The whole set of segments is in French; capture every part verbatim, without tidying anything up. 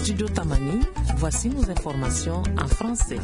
Studio Tamani, voici nos informations en français.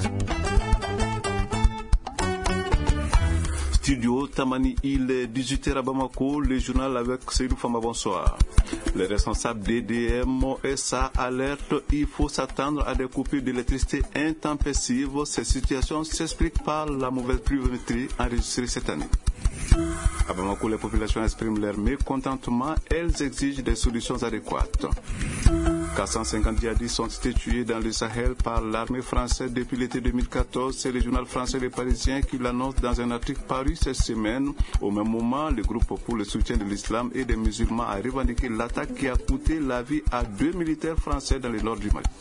Studio Tamani, il est dix-huit heures à Bamako, le journal avec Seydou Fama, bonsoir. Les responsables d'E D M S A alertent, il faut s'attendre à des coupures d'électricité intempestives. Cette situation s'explique par la mauvaise pluviométrie enregistrée cette année. À Bamako, les populations expriment leur mécontentement, elles exigent des solutions adéquates. quatre cent cinquante djihadistes sont été tués dans le Sahel par l'armée française depuis l'été deux mille quatorze. C'est le journal français Les Parisiens qui l'annonce dans un article paru cette semaine. Au même moment, le groupe pour le soutien de l'islam et des musulmans a revendiqué l'attaque qui a coûté la vie à deux militaires français dans le nord du Mali.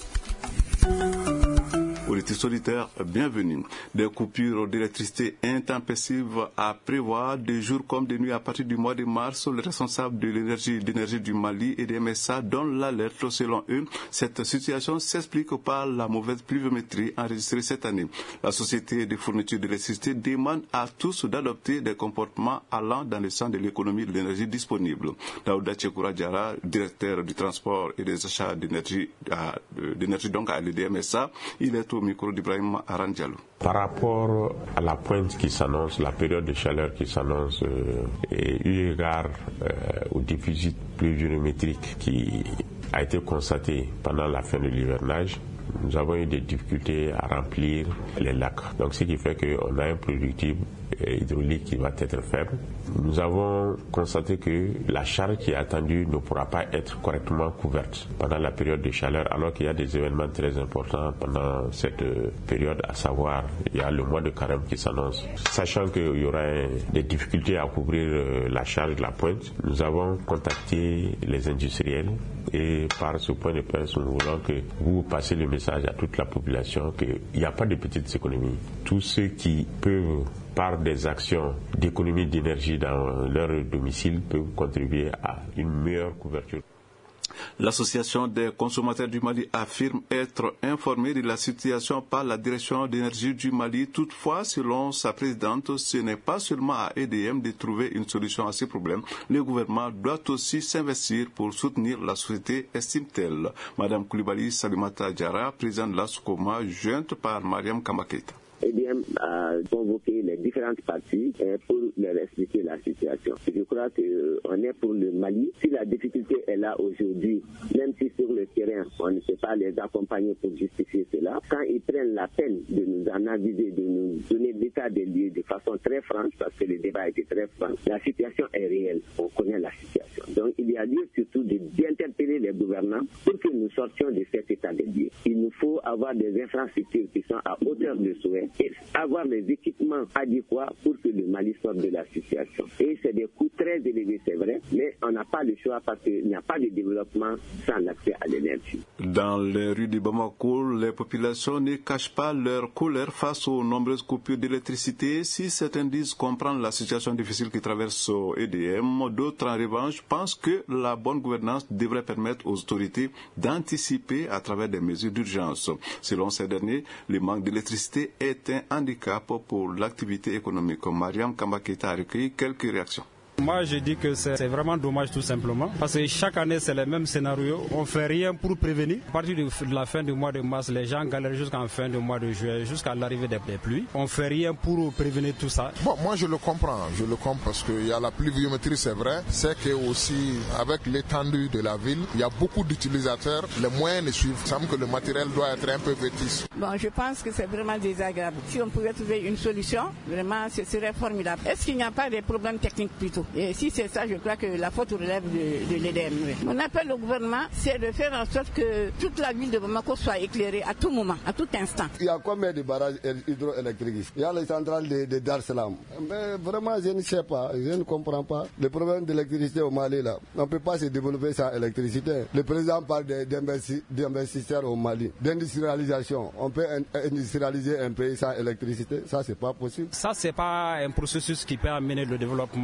Auditeurs solitaires, bienvenue. Des coupures d'électricité intempestives à prévoir de jours comme de nuits à partir du mois de mars. Les responsables de l'énergie, d'énergie du Mali et des M S A donnent l'alerte. Selon eux, cette situation s'explique par la mauvaise pluviométrie enregistrée cette année. La société de fourniture d'électricité demande à tous d'adopter des comportements allant dans le sens de l'économie de l'énergie disponible. Daouda Tchekoura Diara, directeur du transport et des achats d'énergie, d'énergie donc à l'E D M S A, il est au micro d'Ibrahim Arandialou. Par rapport à la pointe qui s'annonce, la période de chaleur qui s'annonce, euh, et eu égard euh, au déficit pluviométrique qui a été constaté pendant la fin de l'hivernage, nous avons eu des difficultés à remplir les lacs. Donc ce qui fait qu'on a un productif hydraulique qui va être faible. Nous avons constaté que la charge qui est attendue ne pourra pas être correctement couverte pendant la période de chaleur, alors qu'il y a des événements très importants pendant cette période, à savoir il y a le mois de carême qui s'annonce. Sachant qu'il y aura des difficultés à couvrir la charge de la pointe, nous avons contacté les industriels et par ce point de presse, nous voulons que vous passez le message à toute la population qu'il n'y a pas de petites économies. Tous ceux qui peuvent, par des actions d'économie d'énergie dans leur domicile, peuvent contribuer à une meilleure couverture. L'Association des consommateurs du Mali affirme être informée de la situation par la direction d'énergie du Mali. Toutefois, selon sa présidente, ce n'est pas seulement à E D M de trouver une solution à ces problèmes. Le gouvernement doit aussi s'investir pour soutenir la société, estime-t-elle. Madame Koulibaly Salimata Diarra, présidente de l'ASCOMA, jointe par Mariam Kamaketa. E D M a convoqué les différentes parties pour leur expliquer la situation. Je crois qu'on est pour le Mali. Si la difficulté est là aujourd'hui, même si sur le terrain, on ne peut pas les accompagner pour justifier cela, quand ils prennent la peine de nous en aviser, de nous donner l'état des lieux de façon très franche, parce que le débat a été très franc, la situation est réelle. On connaît la situation. Donc il y a lieu surtout d'interpeller les gouvernants pour que nous sortions de cet état des lieux. Il nous faut avoir des infrastructures qui sont à hauteur de souhait et avoir les équipements adéquats pour que le Mali sorte de la situation. Et c'est des coûts très élevés, c'est vrai, mais on n'a pas le choix parce qu'il n'y a pas de développement sans l'accès à l'énergie. Dans les rues de Bamako, les populations ne cachent pas leur colère face aux nombreuses coupures d'électricité. Si certains disent comprendre la situation difficile qui traverse E D M, d'autres en revanche pensent que la bonne gouvernance devrait permettre aux autorités d'anticiper à travers des mesures d'urgence. Selon ces derniers, le manque d'électricité est un handicap pour l'activité économique. Mariam Kamaketa a recueilli quelques réactions. Moi, je dis que c'est vraiment dommage tout simplement parce que chaque année, c'est le même scénario. On ne fait rien pour prévenir. À partir de la fin du mois de mars, les gens galèrent jusqu'à la fin du mois de juillet, jusqu'à l'arrivée des pluies. On ne fait rien pour prévenir tout ça. Bon, moi, je le comprends. Je le comprends parce qu'il y a la pluviométrie, c'est vrai. C'est que aussi, avec l'étendue de la ville, il y a beaucoup d'utilisateurs. Les moyens ne suivent. Il semble que le matériel doit être un peu vétuste. Bon, je pense que c'est vraiment désagréable. Si on pouvait trouver une solution, vraiment, ce serait formidable. Est-ce qu'il n'y a pas de problèmes techniques plutôt? Et si c'est ça, je crois que la faute relève de, de l'E D M. Mon appel au gouvernement, c'est de faire en sorte que toute la ville de Bamako soit éclairée à tout moment, à tout instant. Il y a combien de barrages hydroélectriques? Il y a les centrales de, de Dar Salam. Mais vraiment, je ne sais pas, je ne comprends pas. Le problème d'électricité au Mali, là, on ne peut pas se développer sans électricité. Le président parle d'investisseurs au Mali, d'industrialisation. On peut industrialiser un pays sans électricité, ça, c'est pas possible. Ça, c'est pas un processus qui peut amener le développement dans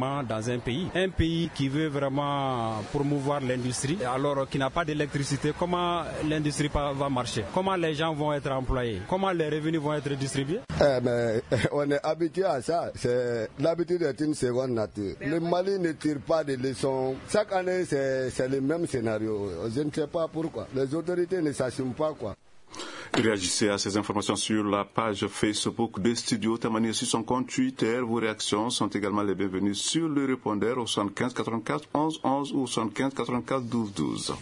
un pays. Un pays qui veut vraiment promouvoir l'industrie, alors qu'il n'a pas d'électricité, comment l'industrie va marcher? Comment les gens vont être employés? Comment les revenus vont être distribués? Eh ben, on est habitué à ça. C'est, l'habitude est une seconde nature. Le Mali ne tire pas de leçons. Chaque année, c'est, c'est le même scénario. Je ne sais pas pourquoi. Les autorités ne s'assument pas, quoi. Réagissez à ces informations sur la page Facebook de Studio Tamani et sur son compte Twitter. Vos réactions sont également les bienvenues sur le répondeur au soixante-quinze quatre-vingt-quatre onze onze ou soixante-quinze quatre-vingt-quatre douze douze.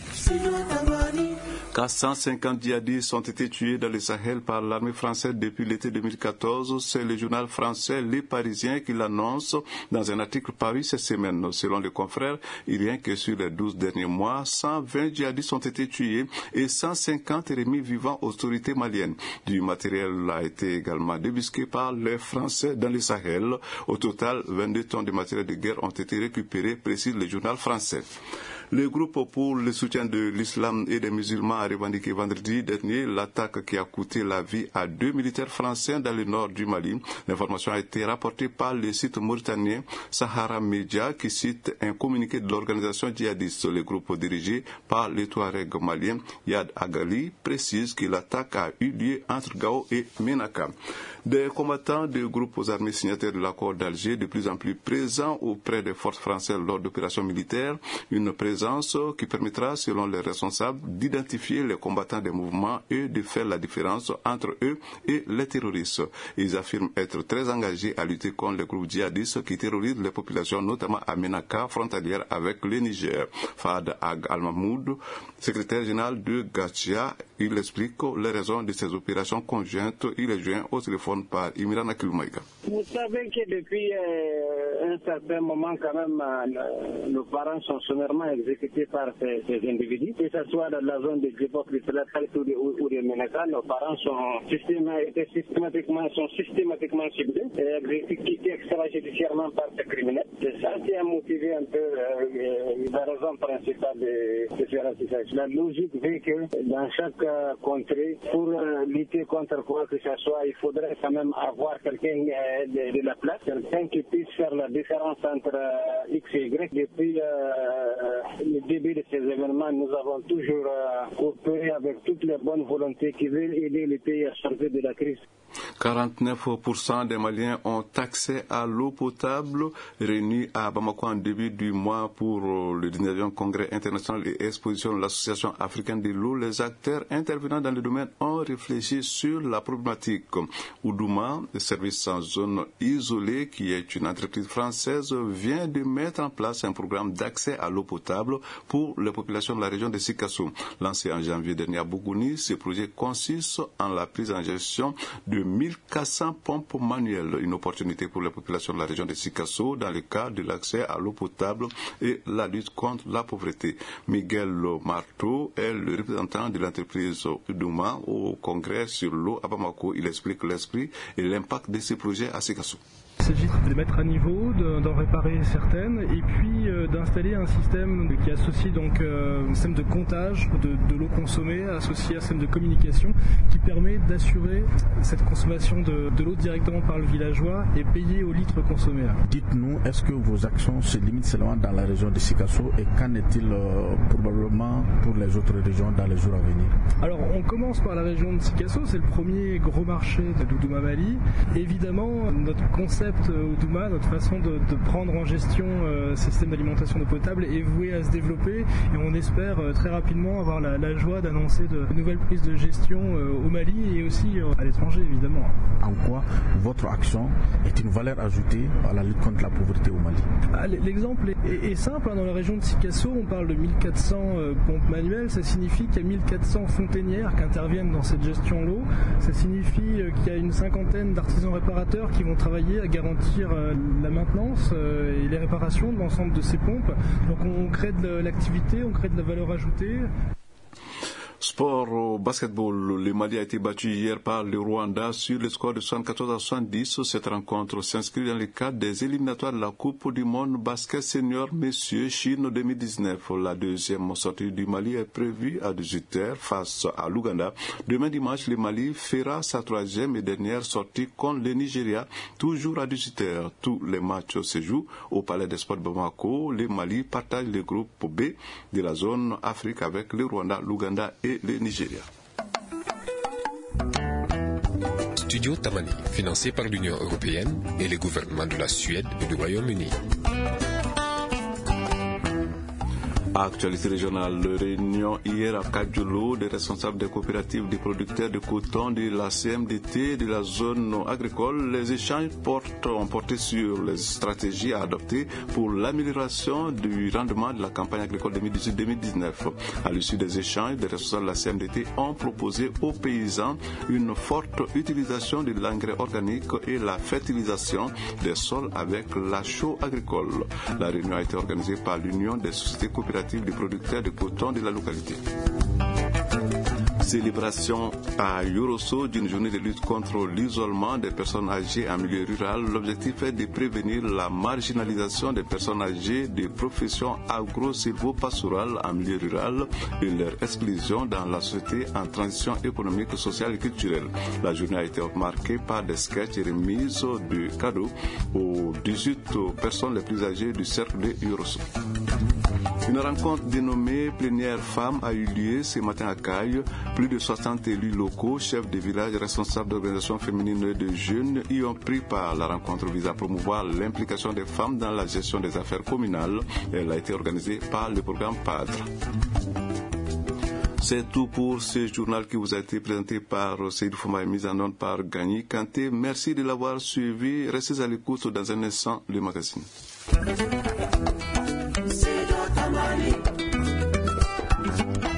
quatre cent cinquante djihadistes ont été tués dans le Sahel par l'armée française depuis l'été deux mille quatorze. C'est le journal français Les Parisiens qui l'annonce dans un article paru cette semaine. Selon les confrères, rien que sur les douze derniers mois, cent vingt djihadistes ont été tués et cent cinquante remis vivants aux autorités maliennes. Du matériel a été également débusqué par les Français dans le Sahel. Au total, vingt-deux tonnes de matériel de guerre ont été récupérées, précise le journal français. Le groupe pour le soutien de l'islam et des musulmans a revendiqué vendredi dernier l'attaque qui a coûté la vie à deux militaires français dans le nord du Mali. L'information a été rapportée par le site mauritanien Sahara Media qui cite un communiqué de l'organisation djihadiste. Le groupe dirigé par le Touareg malien Yad Agali précise que l'attaque a eu lieu entre Gao et Menaka. Des combattants des groupes armés signataires de l'accord d'Alger de plus en plus présents auprès des forces françaises lors d'opérations militaires, une présence qui permettra, selon les responsables, d'identifier les combattants des mouvements et de faire la différence entre eux et les terroristes. Ils affirment être très engagés à lutter contre les groupes djihadistes qui terrorisent les populations, notamment à Menaka, frontalière avec le Niger. Fahd Ag Al-Mahmoud, secrétaire général de Gachia, il explique les raisons de ces opérations conjointes. Il est joint au téléphone par Imran Akilmaïga. Vous savez que depuis euh, un certain moment, quand même, euh, nos parents sont sommairement exécutés par ces, ces individus, que ce soit dans la zone de Djibok, de Tlatal ou de, ou de Menaka. Nos parents sont systématiquement, systématiquement, sont systématiquement ciblés et exécutés extrajudiciairement par ces criminels. C'est ça qui a motivé un peu euh, la raison principale de, de ces ratissages. La logique veut que dans chaque euh, contrée, pour euh, lutter contre quoi que ce soit, il faudrait quand même avoir quelqu'un euh, de, de la place, quelqu'un qui puisse faire la différence entre euh, X et Y. Depuis euh, le début de ces événements, nous avons toujours euh, coopéré avec toutes les bonnes volontés qui veulent aider les pays à sortir de la crise. quarante-neuf pour cent des Maliens ont accès à l'eau potable. Réunis à Bamako en début du mois pour le dix-neuvième congrès international et exposition de l'Association africaine de l'eau, les acteurs intervenant dans le domaine ont réfléchi sur la problématique. Oudouma, le service en zone isolée, qui est une entreprise française, vient de mettre en place un programme d'accès à l'eau potable pour les populations de la région de Sikasso. Lancé en janvier dernier à Bougouni, ce projet consiste en la prise en gestion de mille quatre cents pompes manuelles, une opportunité pour les populations de la région de Sikasso dans le cadre de l'accès à l'eau potable et la lutte contre la pauvreté. Miguel Marteau est le représentant de l'entreprise Oudouma au congrès sur l'eau à Bamako. Il explique l'esprit et l'impact de ces projets à Sikasso. Il s'agit de les mettre à niveau, de, d'en réparer certaines et puis euh, d'installer un système qui associe donc euh, un système de comptage de, de l'eau consommée associé à un système de communication qui permet d'assurer cette consommation de, de l'eau directement par le villageois et payer au litre consommé. Dites-nous, est-ce que vos actions se limitent seulement dans la région de Sikasso et qu'en est-il euh, probablement pour les autres régions dans les jours à venir? Alors on commence par la région de Sikasso, c'est le premier gros marché de l'Oudouma Mali. Évidemment, notre concept Oudouma, notre façon de, de prendre en gestion euh, ces systèmes d'alimentation d'eau potable est vouée à se développer et on espère euh, très rapidement avoir la, la joie d'annoncer de, de nouvelles prises de gestion euh, au Mali et aussi euh, à l'étranger évidemment. En quoi votre action est une valeur ajoutée à la lutte contre la pauvreté au Mali? Ah, l'exemple est, est, est simple, hein. Dans la région de Sikasso, on parle de mille quatre cents euh, pompes manuelles, ça signifie qu'il y a mille quatre cents fontainières qui interviennent dans cette gestion de l'eau, ça signifie euh, qu'il y a une cinquantaine d'artisans réparateurs qui vont travailler à garantir euh, la maintenance euh, et les réparations de l'ensemble de ces pompes. Donc on crée de l'activité, on crée de la valeur ajoutée. Sport au basketball, le Mali a été battu hier par le Rwanda sur le score de soixante-quatorze à soixante-dix. Cette rencontre s'inscrit dans le cadre des éliminatoires de la Coupe du monde basket senior messieurs Chine deux mille dix-neuf. La deuxième sortie du Mali est prévue à dix-huit heures face à l'Ouganda. Demain dimanche, le Mali fera sa troisième et dernière sortie contre le Nigeria, toujours à dix-huit heures. Tous les matchs se jouent au Palais des Sports de Bamako. Le Mali partage le groupe B de la zone Afrique avec le Rwanda, l'Ouganda et le Nigeria. Studio Tamani, financé par l'Union européenne et les gouvernements de la Suède et du Royaume-Uni. Actualité régionale, réunion hier à Kadjolo des responsables des coopératives des producteurs de coton de la C M D T de la zone agricole. Les échanges portent, ont porté sur les stratégies à adopter pour l'amélioration du rendement de la campagne agricole deux mille dix-huit deux mille dix-neuf. À l'issue des échanges, les responsables de la C M D T ont proposé aux paysans une forte utilisation de l'engrais organique et la fertilisation des sols avec la chaux agricole. La réunion a été organisée par l'Union des sociétés coopératives des producteurs de coton de la localité. Célébration à Yorosso d'une journée de lutte contre l'isolement des personnes âgées en milieu rural. L'objectif est de prévenir la marginalisation des personnes âgées des professions agro-silvo-pastorales en milieu rural et leur exclusion dans la société en transition économique, sociale et culturelle. La journée a été marquée par des sketchs et remises de cadeaux aux dix-huit personnes les plus âgées du cercle de Yorosso. Une rencontre dénommée Plénière Femmes a eu lieu ce matin à Caille. Plus de soixante élus locaux, chefs de village, responsables d'organisations féminines et de jeunes y ont pris part. La rencontre vise à promouvoir l'implication des femmes dans la gestion des affaires communales. Elle a été organisée par le programme PADRE. C'est tout pour ce journal qui vous a été présenté par Seydou Fouma et mis en onde par Gagny Kanté. Merci de l'avoir suivi. Restez à l'écoute dans un instant le magazine. Tamani.